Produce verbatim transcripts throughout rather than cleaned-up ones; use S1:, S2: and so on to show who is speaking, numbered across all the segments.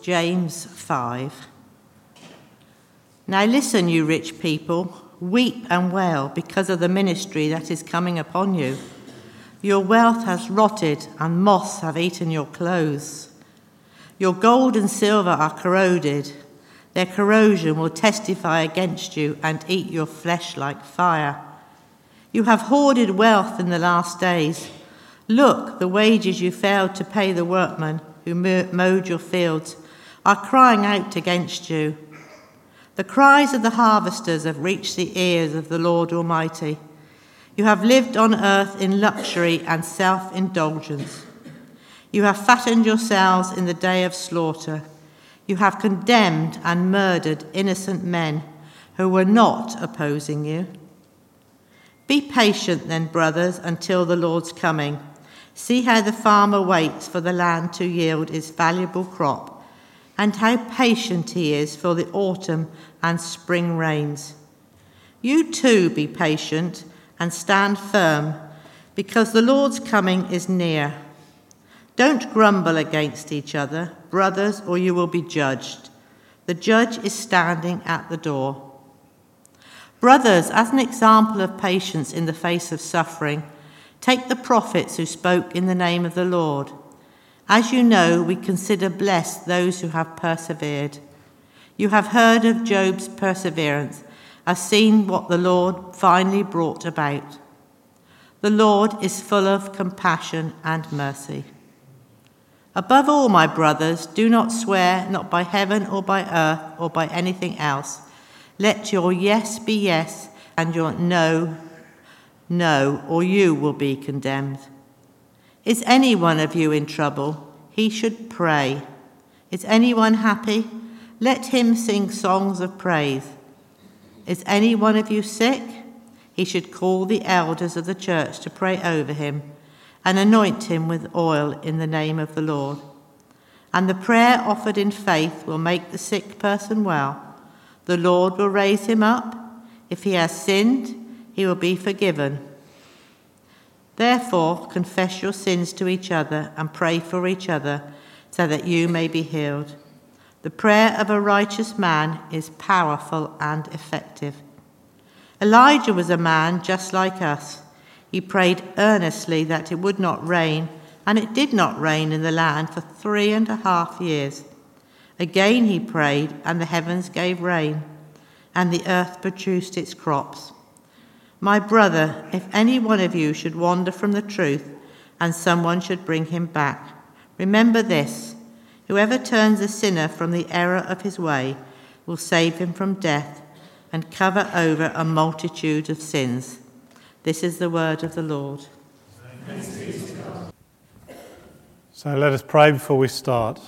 S1: James five. Now listen, you rich people, weep and wail because of the ministry that is coming upon you. Your wealth has rotted and moths have eaten your clothes. Your gold and silver are corroded. Their corrosion will testify against you and eat your flesh like fire. You have hoarded wealth in the last days. Look, the wages you failed to pay the workmen who mowed your fields are crying out against you. The cries of the harvesters have reached the ears of the Lord Almighty. You have lived on earth in luxury and self-indulgence. You have fattened yourselves in the day of slaughter. You have condemned and murdered innocent men who were not opposing you. Be patient then, brothers, until the Lord's coming. See how the farmer waits for the land to yield its valuable crop, and how patient he is for the autumn and spring rains. You too be patient and stand firm, because the Lord's coming is near. Don't grumble against each other, brothers, or you will be judged. The judge is standing at the door. Brothers, as an example of patience in the face of suffering, take the prophets who spoke in the name of the Lord. As you know, we consider blessed those who have persevered. You have heard of Job's perseverance, have seen what the Lord finally brought about. The Lord is full of compassion and mercy. Above all, my brothers, do not swear, not by heaven or by earth or by anything else. Let your yes be yes and your no, no, or you will be condemned. Is any one of you in trouble? He should pray. Is anyone happy? Let him sing songs of praise. Is any one of you sick? He should call the elders of the church to pray over him and anoint him with oil in the name of the Lord. And the prayer offered in faith will make the sick person well. The Lord will raise him up. If he has sinned, he will be forgiven. Therefore, confess your sins to each other and pray for each other so that you may be healed. The prayer of a righteous man is powerful and effective. Elijah was a man just like us. He prayed earnestly that it would not rain, and it did not rain in the land for three and a half years. Again he prayed, and the heavens gave rain, and the earth produced its crops. My brother, if any one of you should wander from the truth, and someone should bring him back, remember this: whoever turns a sinner from the error of his way will save him from death and cover over a multitude of sins. This is the word of the Lord.
S2: Thanks be to God. So let us pray before we start.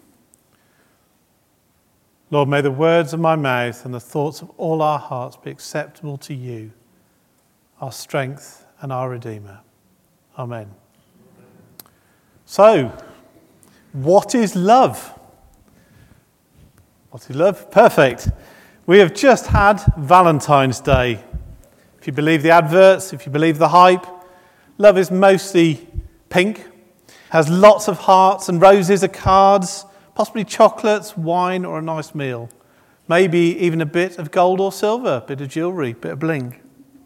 S2: Lord, may the words of my mouth and the thoughts of all our hearts be acceptable to you, our strength and our Redeemer. Amen. So, what is love? What is love? Perfect. We have just had Valentine's Day. If you believe the adverts, if you believe the hype, love is mostly pink, has lots of hearts and roses or cards, possibly chocolates, wine, or a nice meal. Maybe even a bit of gold or silver, a bit of jewellery, a bit of bling.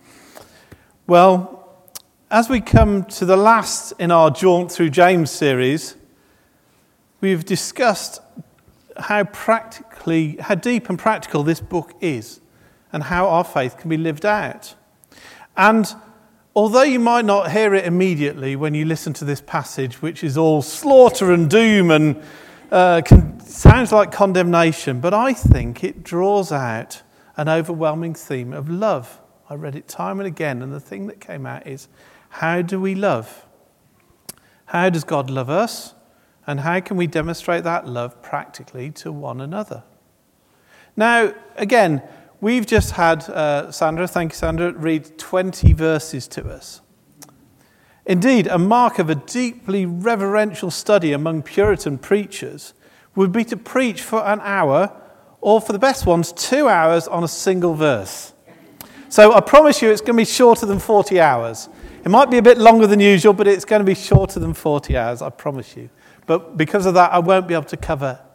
S2: Well, as we come to the last in our Jaunt Through James series, we've discussed how practically, how deep and practical this book is and how our faith can be lived out. And although you might not hear it immediately when you listen to this passage, which is all slaughter and doom and uh, can, sounds like condemnation, but I think it draws out an overwhelming theme of love. I read it time and again, and the thing that came out is, how do we love? How does God love us? And how can we demonstrate that love practically to one another? Now, again, we've just had uh, Sandra, thank you Sandra, read twenty verses to us. Indeed, a mark of a deeply reverential study among Puritan preachers would be to preach for an hour, or for the best ones, two hours on a single verse. So I promise you it's going to be shorter than forty hours. It might be a bit longer than usual, but it's going to be shorter than forty hours, I promise you. But because of that, I won't be able to cover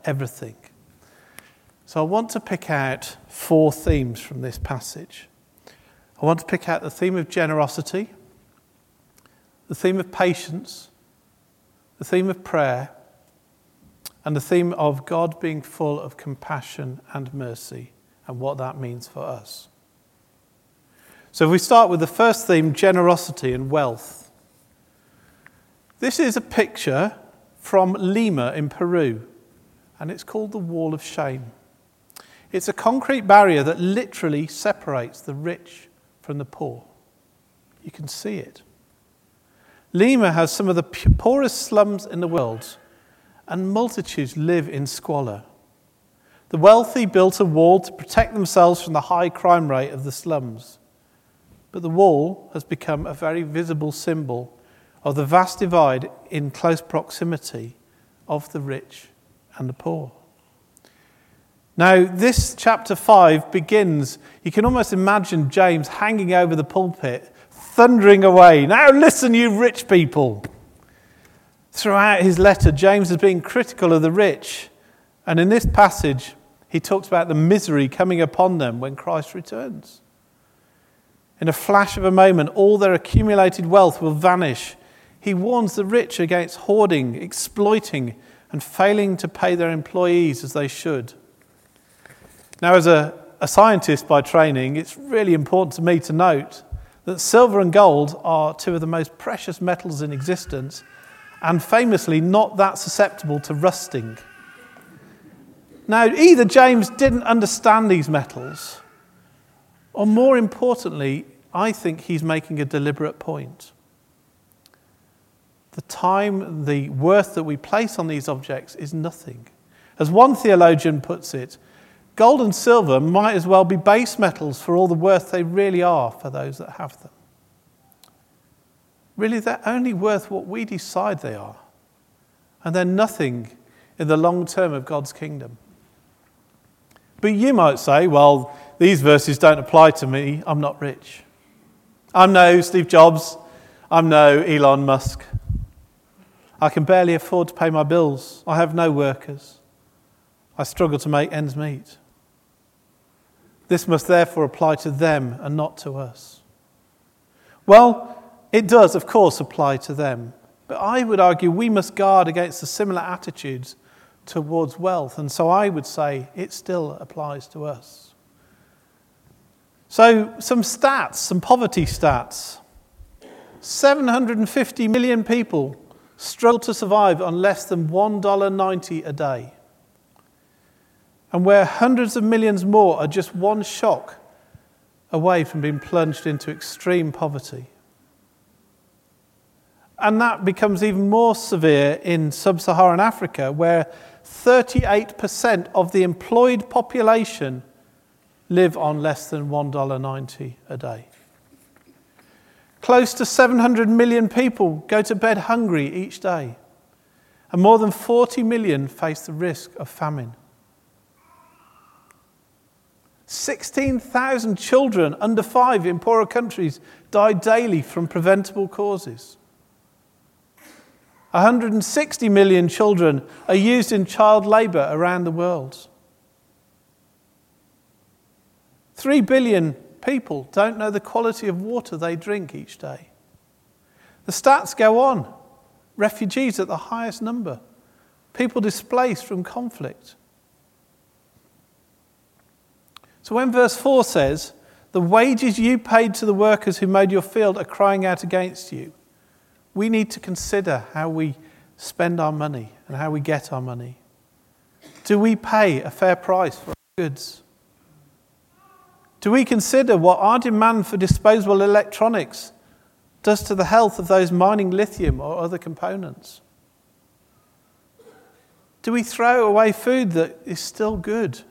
S2: everything. So I want to pick out four themes from this passage. I want to pick out the theme of generosity, the theme of patience, the theme of prayer, and the theme of God being full of compassion and mercy, and what that means for us. So if we start with the first theme, generosity and wealth. This is a picture from Lima in Peru, and it's called the Wall of Shame. It's a concrete barrier that literally separates the rich from the poor. You can see it. Lima has some of the poorest slums in the world, and multitudes live in squalor. The wealthy built a wall to protect themselves from the high crime rate of the slums. But the wall has become a very visible symbol of the vast divide in close proximity of the rich and the poor. Now, this chapter five begins, you can almost imagine James hanging over the pulpit, thundering away, "Now listen, you rich people." Throughout his letter, James has been critical of the rich. And in this passage, he talks about the misery coming upon them when Christ returns. In a flash of a moment, all their accumulated wealth will vanish. He warns the rich against hoarding, exploiting, and failing to pay their employees as they should. Now, as a, a scientist by training, it's really important to me to note that silver and gold are two of the most precious metals in existence, and famously not that susceptible to rusting. Now, either James didn't understand these metals, or more importantly, I think he's making a deliberate point. The time, the worth that we place on these objects is nothing. As one theologian puts it, gold and silver might as well be base metals for all the worth they really are for those that have them. Really, they're only worth what we decide they are. And they're nothing in the long term of God's kingdom. But you might say, well, these verses don't apply to me. I'm not rich. I'm no Steve Jobs. I'm no Elon Musk. I can barely afford to pay my bills. I have no workers. I struggle to make ends meet. This must therefore apply to them and not to us. Well, it does, of course, apply to them. But I would argue we must guard against the similar attitudes towards wealth. And so I would say it still applies to us. So some stats, some poverty stats. seven hundred fifty million people struggle to survive on less than one dollar ninety a day. And where hundreds of millions more are just one shock away from being plunged into extreme poverty. And that becomes even more severe in sub-Saharan Africa, where thirty-eight percent of the employed population live on less than one dollar ninety a day. Close to seven hundred million people go to bed hungry each day, and more than forty million face the risk of famine. sixteen thousand children under five in poorer countries die daily from preventable causes. one hundred sixty million children are used in child labour around the world. Three billion people don't know the quality of water they drink each day. The stats go on. Refugees at the highest number. People displaced from conflict. So when verse four says, "The wages you paid to the workers who mowed your field are crying out against you," we need to consider how we spend our money and how we get our money. Do we pay a fair price for our goods? Do we consider what our demand for disposable electronics does to the health of those mining lithium or other components? Do we throw away food that is still good?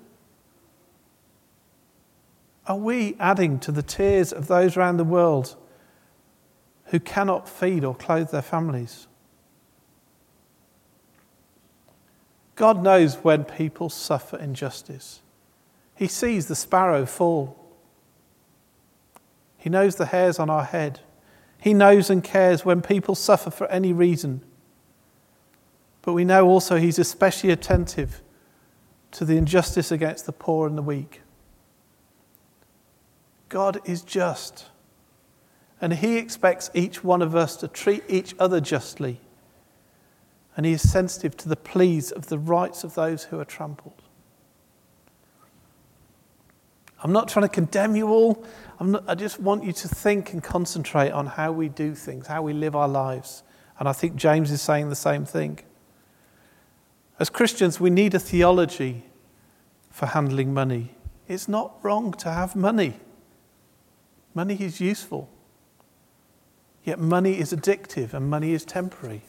S2: Are we adding to the tears of those around the world who cannot feed or clothe their families? God knows when people suffer injustice. He sees the sparrow fall. He knows the hairs on our head. He knows and cares when people suffer for any reason. But we know also he's especially attentive to the injustice against the poor and the weak. God is just, and he expects each one of us to treat each other justly, and he is sensitive to the pleas of the rights of those who are trampled. I'm not trying to condemn you all. I'm not, I just want you to think and concentrate on how we do things, how we live our lives. And I think James is saying the same thing. As Christians, we need a theology for handling money. It's not wrong to have money. Money is useful. Yet money is addictive and money is temporary.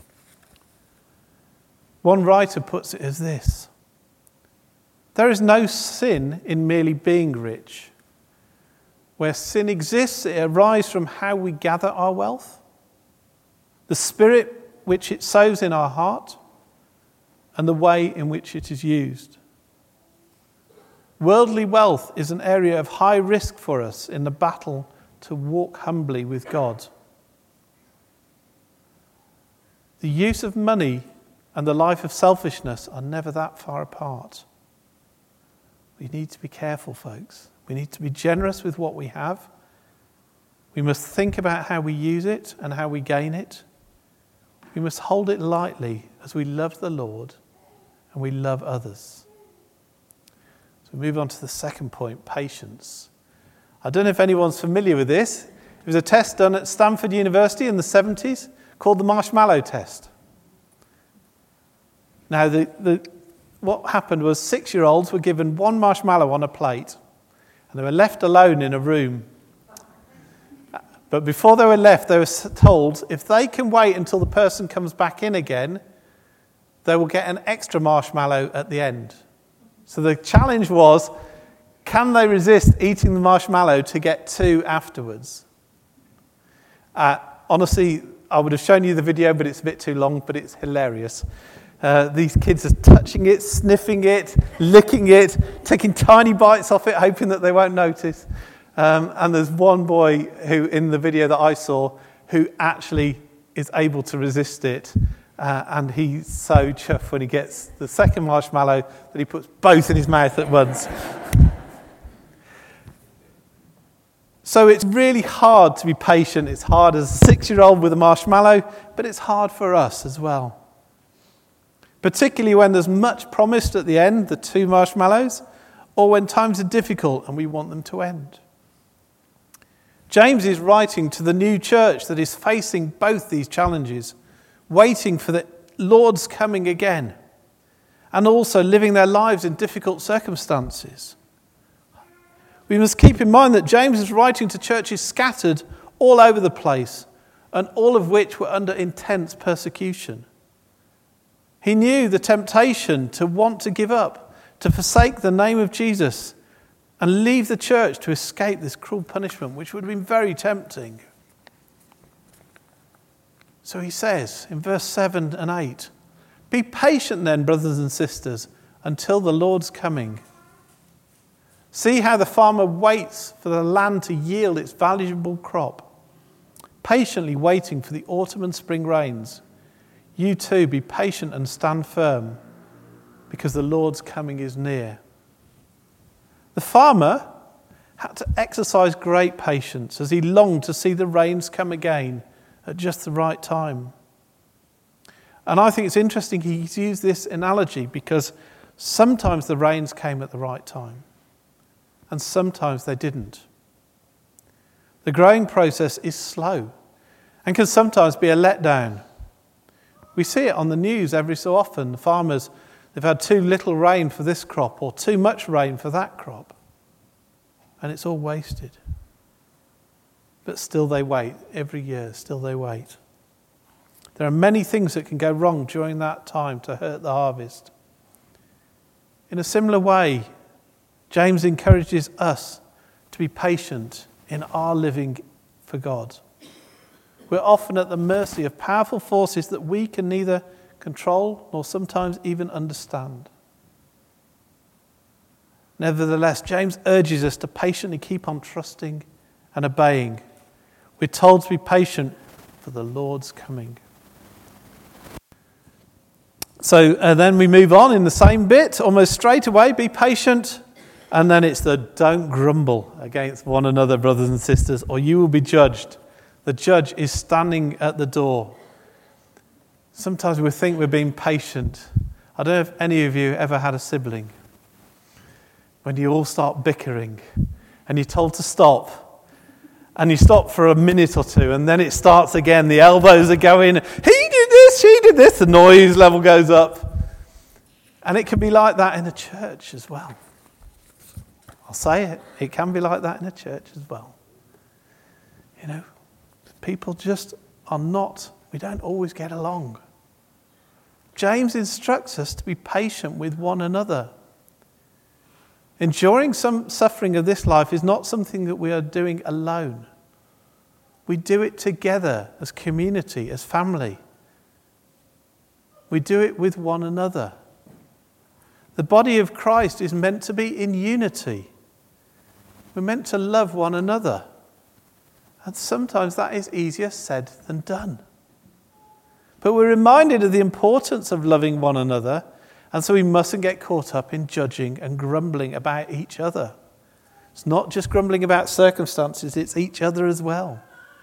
S2: One writer puts it as this: there is no sin in merely being rich. Where sin exists, it arises from how we gather our wealth, the spirit which it sows in our heart, and the way in which it is used. Worldly wealth is an area of high risk for us in the battle to walk humbly with God. The use of money and the life of selfishness are never that far apart. We need to be careful, folks. We need to be generous with what we have. We must think about how we use it and how we gain it. We must hold it lightly as we love the Lord and we love others. So we move on to the second point, patience. I don't know if anyone's familiar with this. It was a test done at Stanford University in the seventies called the marshmallow test. Now, the, the, what happened was six-year-olds were given one marshmallow on a plate and they were left alone in a room. But before they were left, they were told if they can wait until the person comes back in again, they will get an extra marshmallow at the end. So the challenge was, can they resist eating the marshmallow to get two afterwards? Uh, honestly, I would have shown you the video, but it's a bit too long, but it's hilarious. Uh, these kids are touching it, sniffing it, licking it, taking tiny bites off it, hoping that they won't notice. Um, and there's one boy who, in the video that I saw, who actually is able to resist it. Uh, and he's so chuffed when he gets the second marshmallow that he puts both in his mouth at once. So it's really hard to be patient. It's hard as a six-year-old with a marshmallow, but it's hard for us as well. Particularly when there's much promised at the end, the two marshmallows, or when times are difficult and we want them to end. James is writing to the new church that is facing both these challenges, waiting for the Lord's coming again, and also living their lives in difficult circumstances. We must keep in mind that James is writing to churches scattered all over the place, and all of which were under intense persecution. He knew the temptation to want to give up, to forsake the name of Jesus, and leave the church to escape this cruel punishment, which would have been very tempting. So he says in verse seven and eight, "Be patient then, brothers and sisters, until the Lord's coming. See how the farmer waits for the land to yield its valuable crop, patiently waiting for the autumn and spring rains. You too be patient and stand firm, because the Lord's coming is near." The farmer had to exercise great patience as he longed to see the rains come again at just the right time. And I think it's interesting he's used this analogy because sometimes the rains came at the right time and sometimes they didn't. The growing process is slow and can sometimes be a letdown. We see it on the news every so often. The farmers, they've had too little rain for this crop or too much rain for that crop. And it's all wasted. But still they wait. Every year, still they wait. There are many things that can go wrong during that time to hurt the harvest. In a similar way, James encourages us to be patient in our living for God. We're often at the mercy of powerful forces that we can neither control nor sometimes even understand. Nevertheless, James urges us to patiently keep on trusting and obeying. We're told to be patient for the Lord's coming. So uh, then we move on in the same bit, almost straight away, be patient. And then it's the don't grumble against one another, brothers and sisters, or you will be judged. The judge is standing at the door. Sometimes we think we're being patient. I don't know if any of you ever had a sibling when you all start bickering and you're told to stop. And you stop for a minute or two and then it starts again. The elbows are going, he did this, she did this. The noise level goes up. And it can be like that in a church as well. I'll say it. It can be like that in a church as well. You know, people just are not, we don't always get along. James instructs us to be patient with one another. Enduring some suffering of this life is not something that we are doing alone. We do it together as community, as family. We do it with one another. The body of Christ is meant to be in unity. We're meant to love one another. And sometimes that is easier said than done. But we're reminded of the importance of loving one another, and so we mustn't get caught up in judging and grumbling about each other. It's not just grumbling about circumstances, it's each other as well.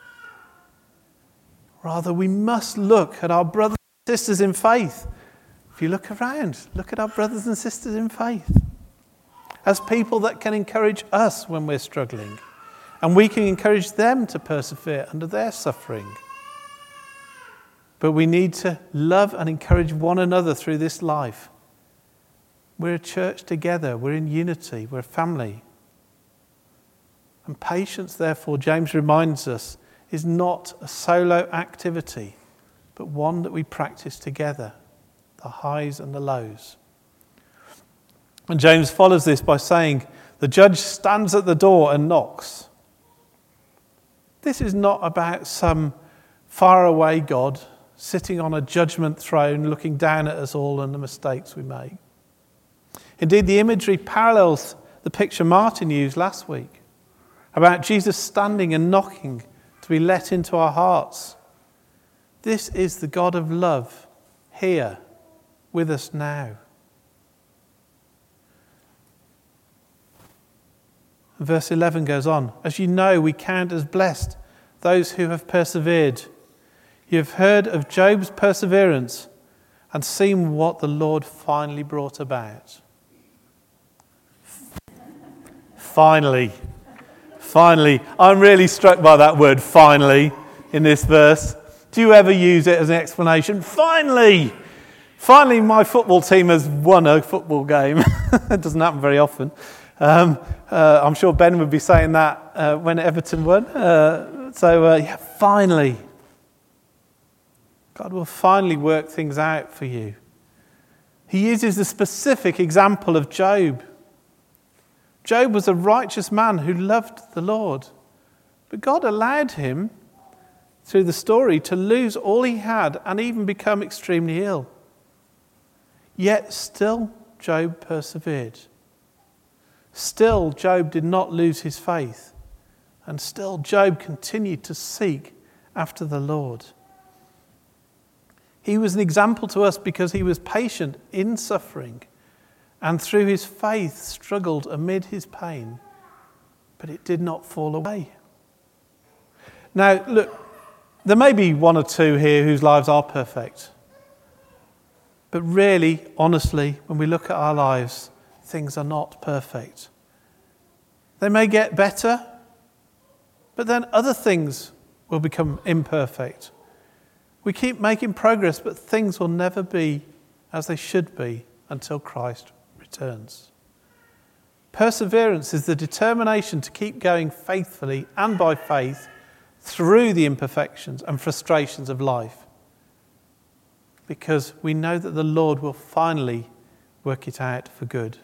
S2: Rather, we must look at our brothers and sisters in faith. If you look around, look at our brothers and sisters in faith as people that can encourage us when we're struggling. And we can encourage them to persevere under their suffering. But we need to love and encourage one another through this life. We're a church together. We're in unity. We're a family. And patience, therefore, James reminds us, is not a solo activity, but one that we practice together, the highs and the lows. And James follows this by saying, the judge stands at the door and knocks. This is not about some faraway God sitting on a judgment throne looking down at us all and the mistakes we make. Indeed, the imagery parallels the picture Martin used last week about Jesus standing and knocking to be let into our hearts. This is the God of love here with us now. Verse eleven goes on, as you know, we count as blessed those who have persevered. You have heard of Job's perseverance and seen what the Lord finally brought about. Finally. Finally. I'm really struck by that word, finally, in this verse. Do you ever use it as an explanation? Finally! Finally, my football team has won a football game. It doesn't happen very often. Um, uh, I'm sure Ben would be saying that uh, when Everton won. Uh, so, uh, yeah, finally. God will finally work things out for you. He uses the specific example of Job. Job was a righteous man who loved the Lord. But God allowed him, through the story, to lose all he had and even become extremely ill. Yet still, Job persevered. Still, Job did not lose his faith. And still, Job continued to seek after the Lord. He was an example to us because he was patient in suffering and through his faith struggled amid his pain, but it did not fall away. Now, look, there may be one or two here whose lives are perfect. But really, honestly, when we look at our lives, things are not perfect. They may get better, but then other things will become imperfect. We keep making progress, but things will never be as they should be until Christ returns. Perseverance is the determination to keep going faithfully and by faith through the imperfections and frustrations of life, because we know that the Lord will finally work it out for good.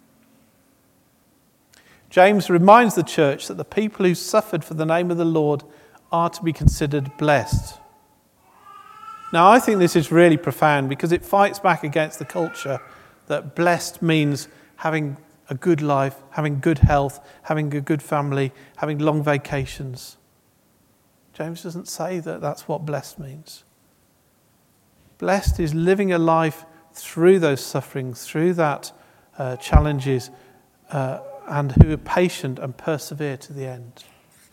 S2: James reminds the church that the people who suffered for the name of the Lord are to be considered blessed. Now, I think this is really profound because it fights back against the culture that blessed means having a good life, having good health, having a good family, having long vacations. James doesn't say that that's what blessed means. Blessed is living a life through those sufferings, through that uh, challenges, uh, and who are patient and persevere to the end.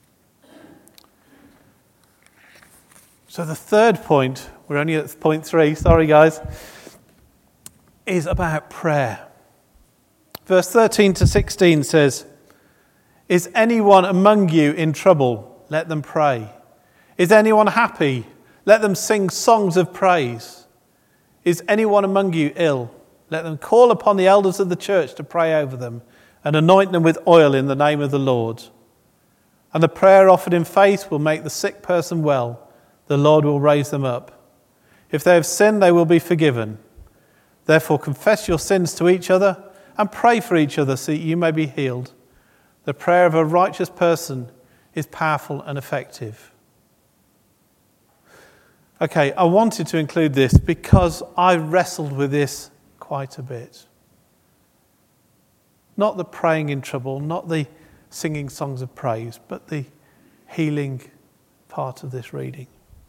S2: So the third point, we're only at point three, sorry guys, is about prayer. Verse thirteen to sixteen says, "Is anyone among you in trouble? Let them pray. Is anyone happy? Let them sing songs of praise. Is anyone among you ill? Let them call upon the elders of the church to pray over them and anoint them with oil in the name of the Lord. And the prayer offered in faith will make the sick person well. The Lord will raise them up. If they have sinned, they will be forgiven. Therefore confess your sins to each other and pray for each other so that you may be healed. The prayer of a righteous person is powerful and effective." Okay, I wanted to include this because I wrestled with this quite a bit. Not the praying in trouble, not the singing songs of praise, but the healing part of this reading.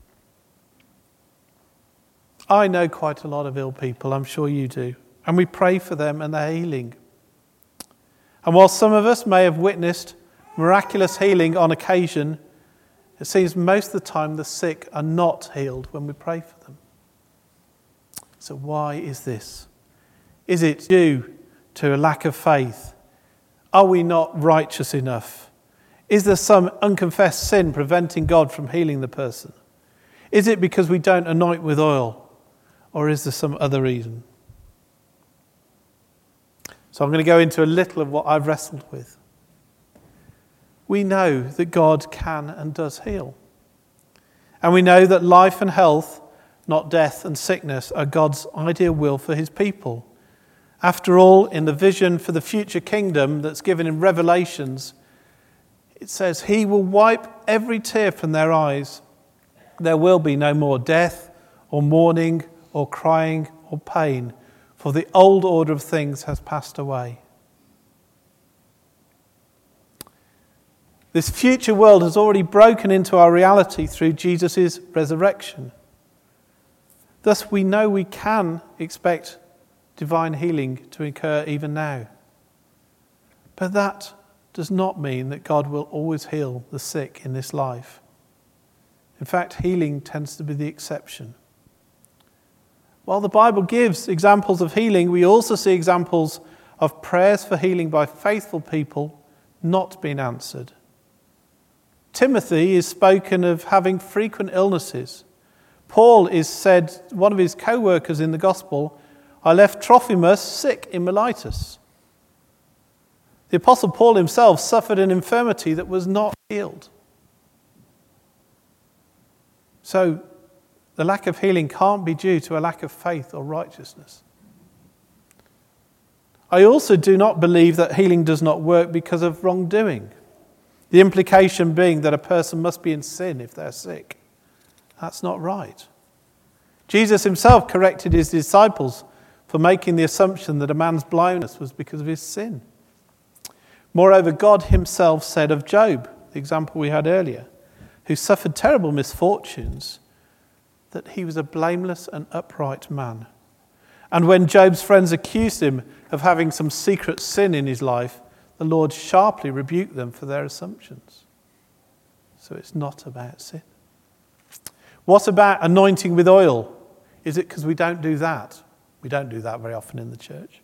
S2: I know quite a lot of ill people, I'm sure you do, and we pray for them and their healing. And while some of us may have witnessed miraculous healing on occasion, it seems most of the time the sick are not healed when we pray for them. So why is this? Is it due to a lack of faith? Are we not righteous enough? Is there some unconfessed sin preventing God from healing the person? Is it because we don't anoint with oil? Or is there some other reason? So I'm going to go into a little of what I've wrestled with. We know that God can and does heal. And we know that life and health, not death and sickness, are God's ideal will for his people. After all, in the vision for the future kingdom that's given in Revelations, it says, "He will wipe every tear from their eyes. There will be no more death or mourning or crying or pain, for the old order of things has passed away." This future world has already broken into our reality through Jesus' resurrection. Thus, we know we can expect divine healing to occur even now. But that does not mean that God will always heal the sick in this life. In fact, healing tends to be the exception. While the Bible gives examples of healing, we also see examples of prayers for healing by faithful people not being answered. Timothy is spoken of having frequent illnesses. Paul is said, one of his co-workers in the gospel, "I left Trophimus sick in Miletus." The Apostle Paul himself suffered an infirmity that was not healed. So the lack of healing can't be due to a lack of faith or righteousness. I also do not believe that healing does not work because of wrongdoing. The implication being that a person must be in sin if they're sick. That's not right. Jesus himself corrected his disciples for making the assumption that a man's blindness was because of his sin. Moreover, God himself said of Job, the example we had earlier, who suffered terrible misfortunes, that he was a blameless and upright man. And when Job's friends accused him of having some secret sin in his life, the Lord sharply rebuked them for their assumptions. So it's not about sin. What about anointing with oil? Is it because we don't do that? We don't do that very often in the church.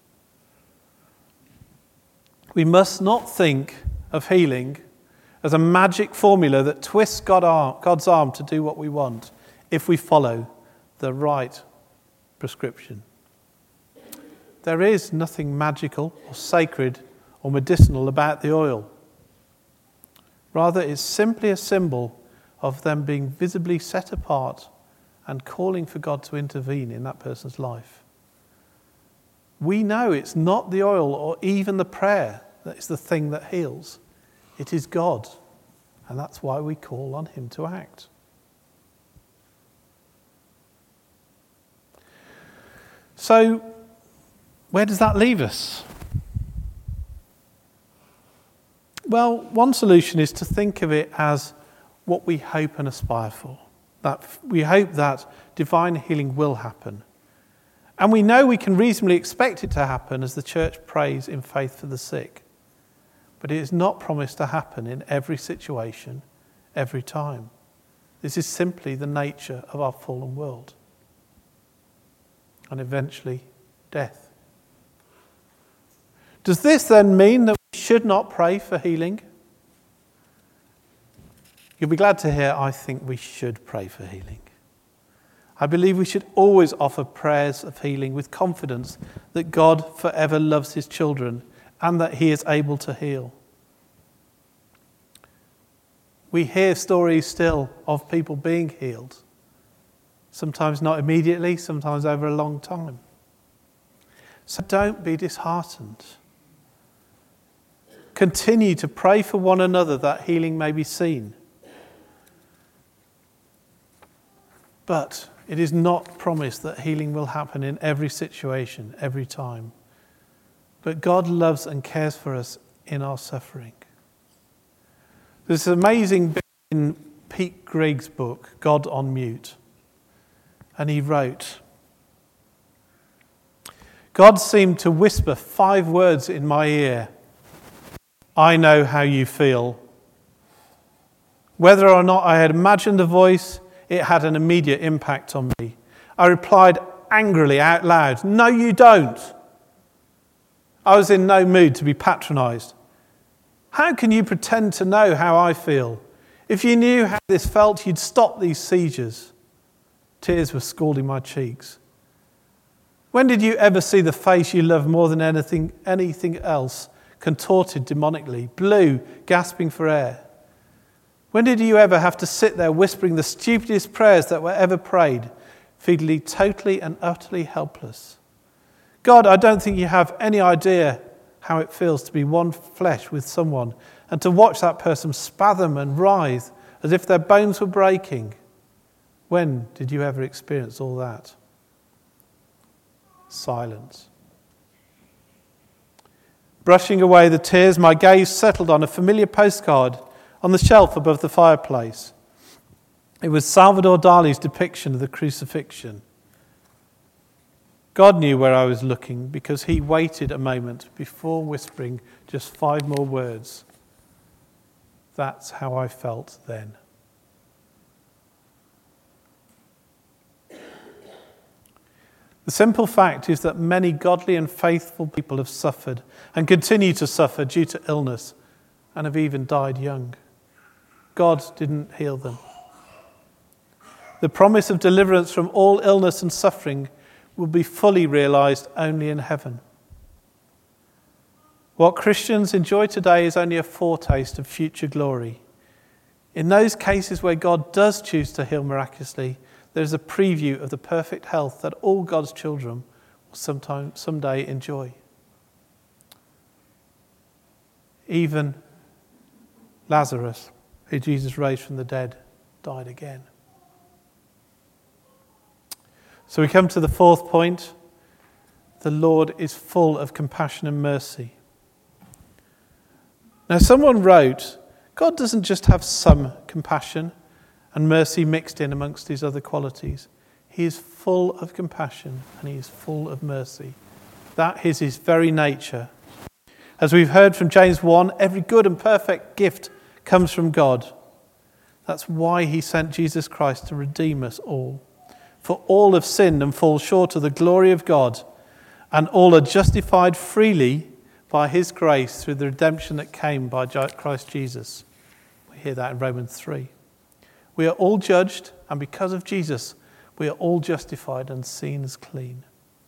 S2: We must not think of healing as a magic formula that twists God's arm to do what we want if we follow the right prescription. There is nothing magical or sacred or medicinal about the oil. Rather, it's simply a symbol of them being visibly set apart and calling for God to intervene in that person's life. We know it's not the oil or even the prayer that is the thing that heals. It is God, and that's why we call on him to act. So, where does that leave us? Well, one solution is to think of it as what we hope and aspire for. That we hope that divine healing will happen. And we know we can reasonably expect it to happen as the church prays in faith for the sick. But it is not promised to happen in every situation, every time. This is simply the nature of our fallen world. And eventually, death. Does this then mean that we should not pray for healing? You'll be glad to hear I think we should pray for healing. I believe we should always offer prayers of healing with confidence that God forever loves his children and that he is able to heal. We hear stories still of people being healed, sometimes not immediately, sometimes over a long time. So don't be disheartened. Continue to pray for one another that healing may be seen. But it is not promised that healing will happen in every situation, every time. But God loves and cares for us in our suffering. There's an amazing bit in Pete Greig's book, God on Mute. And he wrote, God seemed to whisper five words in my ear. I know how you feel. Whether or not I had imagined the voice, it had an immediate impact on me. I replied angrily out loud, no, you don't. I was in no mood to be patronized. How can you pretend to know how I feel? If you knew how this felt, you'd stop these seizures. Tears were scalding my cheeks. When did you ever see the face you love more than anything, anything else contorted demonically, blue, gasping for air? When did you ever have to sit there whispering the stupidest prayers that were ever prayed, feeling totally and utterly helpless? God, I don't think you have any idea how it feels to be one flesh with someone and to watch that person spasm and writhe as if their bones were breaking. When did you ever experience all that? Silence. Brushing away the tears, my gaze settled on a familiar postcard on the shelf above the fireplace. It was Salvador Dali's depiction of the crucifixion. God knew where I was looking because he waited a moment before whispering just five more words. That's how I felt then. The simple fact is that many godly and faithful people have suffered and continue to suffer due to illness and have even died young. God didn't heal them. The promise of deliverance from all illness and suffering will be fully realized only in heaven. What Christians enjoy today is only a foretaste of future glory. In those cases where God does choose to heal miraculously, there is a preview of the perfect health that all God's children will sometime, someday enjoy. Even Lazarus, who Jesus raised from the dead, died again. So we come to the fourth point. The Lord is full of compassion and mercy. Now, someone wrote, God doesn't just have some compassion and mercy mixed in amongst his other qualities. He is full of compassion and he is full of mercy. That is his very nature. As we've heard from James one, every good and perfect gift comes from God. That's why he sent Jesus Christ to redeem us all. For all have sinned and fall short of the glory of God, and all are justified freely by his grace through the redemption that came by Christ Jesus. We hear that in Romans three. We are all judged, and because of Jesus, we are all justified and seen as clean.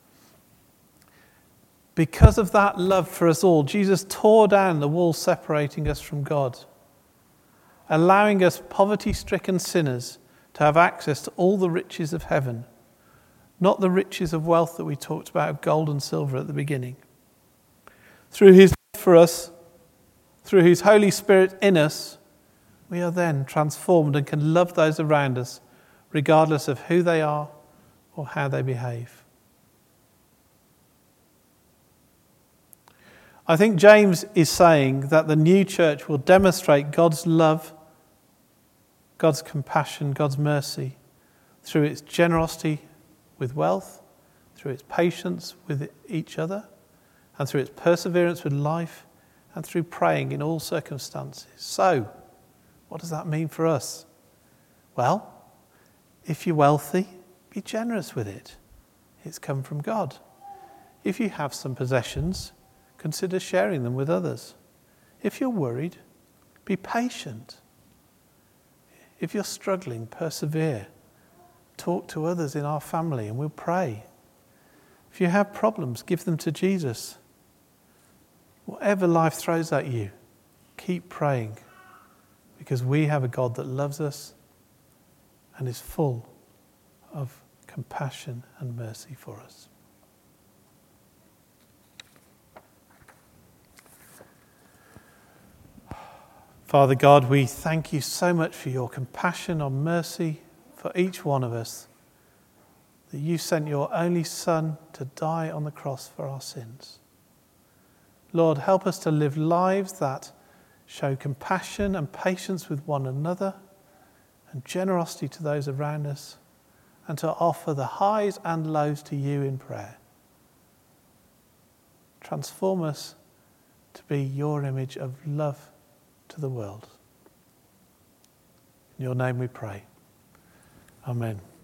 S2: Because of that love for us all, Jesus tore down the wall separating us from God, allowing us poverty-stricken sinners to have access to all the riches of heaven, not the riches of wealth that we talked about of gold and silver at the beginning. Through his love for us, through his Holy Spirit in us, we are then transformed and can love those around us regardless of who they are or how they behave. I think James is saying that the new church will demonstrate God's love, God's compassion, God's mercy through its generosity with wealth, through its patience with each other, and through its perseverance with life, and through praying in all circumstances. So, what does that mean for us? Well, if you're wealthy, be generous with it. It's come from God. If you have some possessions, consider sharing them with others. If you're worried, be patient. If you're struggling, persevere. Talk to others in our family and we'll pray. If you have problems, give them to Jesus. Whatever life throws at you, keep praying, because we have a God that loves us and is full of compassion and mercy for us. Father God, we thank you so much for your compassion and mercy for each one of us, that you sent your only Son to die on the cross for our sins. Lord, help us to live lives that show compassion and patience with one another and generosity to those around us, and to offer the highs and lows to you in prayer. Transform us to be your image of love to the world. In your name we pray. Amen.